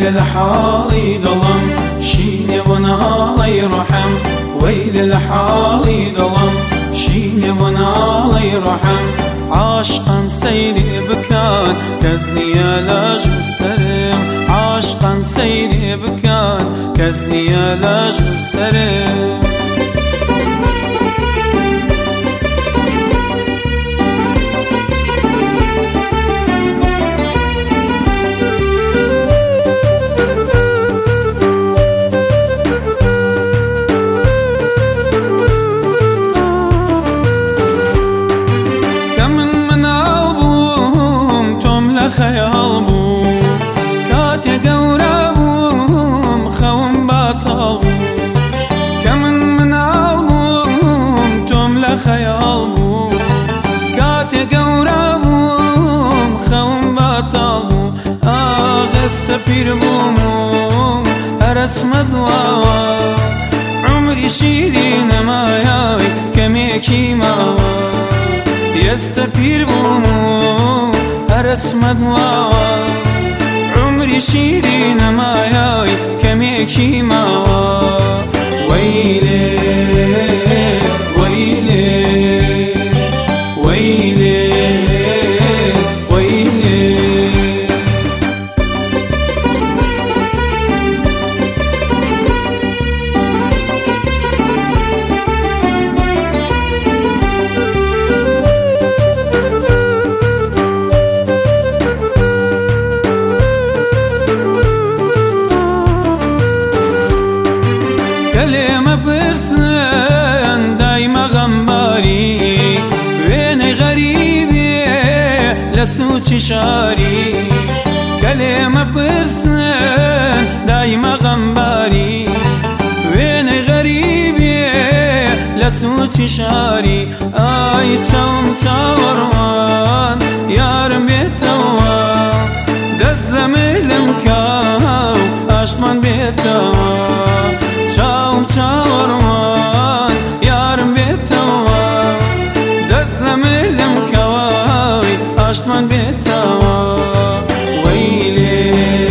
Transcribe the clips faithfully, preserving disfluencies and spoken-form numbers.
الحالي ظلم شيني ونالي رحم ويل الحالي ظلم شيني ونالي رحم عاشقا سيري بكان كزني لاج السرم عاشقا سيري بكان كزني لاج السرم خيال بو كاتي قورا بوم خوم باطل كمن من عالبوم توم لخيال بو كاتي قورا بوم خوم باطل بو آغست بير بوم أرسم دواوا عمري شيرين ما ياوي كميكي ماوا يستبير بوم رسم دواوا عمري شيرين ما ياوي كميكي ماوا ويلي ويلي ويلي ويلي كلمة برسن دايما غنباري وين غريبي لسوتي شاري كلمة برسن دايما غنباري وين غريبي لسوتي شاري آي توم تاوروان يارم بيتوان دزلم المكاو أشمان بيتوان چاوم چاورمان یارم بیتوا دستم علم کواوی آشتمان بیتوا ویلی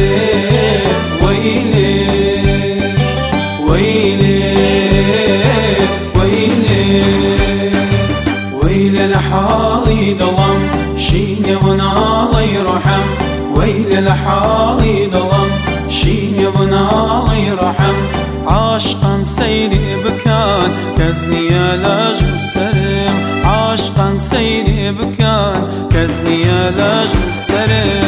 ویلی ویلی ویلی ویل الحالي ظلم شيني ونالي رحم ويل الحالي ظلم شيني ونالي رحم عاشقا سيري بكان كزني لاج السرم عاشقا سيري بكان كزني لاج السرم